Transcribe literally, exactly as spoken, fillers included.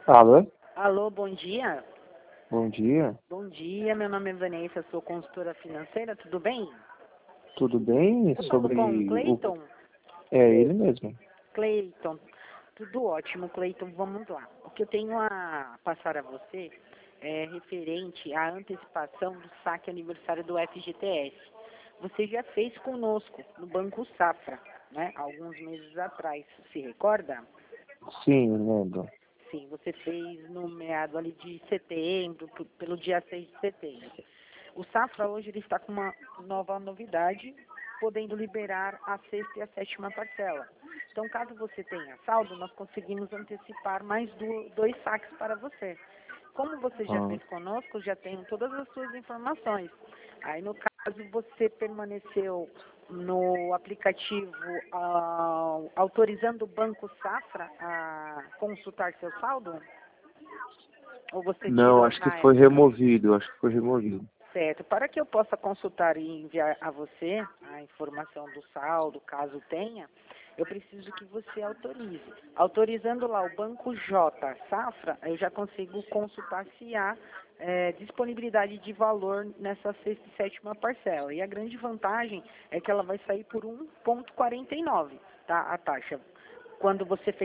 Alô? Alô, bom dia. Bom dia. Bom dia, meu nome é Vanessa, sou consultora financeira, tudo bem? Tudo bem? Eu falo Sobre com o o... Cleiton? É ele mesmo. Cleiton, tudo ótimo, Cleiton, vamos lá. O que eu tenho a passar a você é referente à antecipação do saque aniversário do F G T S. Você já fez conosco no Banco Safra, né, alguns meses atrás, se recorda? Sim, lembro. Sim, você fez no meado ali de setembro, p- pelo dia seis de setembro. O Safra hoje ele está com uma nova novidade, podendo liberar a sexta e a sétima parcela. Então, caso você tenha saldo, nós conseguimos antecipar mais do- dois saques para você. Como você já Ah, fez conosco, já tenho todas as suas informações. Aí, no caso, você permaneceu no aplicativo ah, autorizando o Banco Safra a consultar seu saldo? Ou você não, tirou acho que na foi época? removido. Acho que foi removido. Certo. Para que eu possa consultar e enviar a você a informação do saldo, caso tenha, eu preciso que você autorize. Autorizando lá o Banco J Safra, eu já consigo consultar se há eh, disponibilidade de valor nessa sexta e sétima parcela. E a grande vantagem é que ela vai sair por um vírgula quarenta e nove, tá? A taxa. Quando você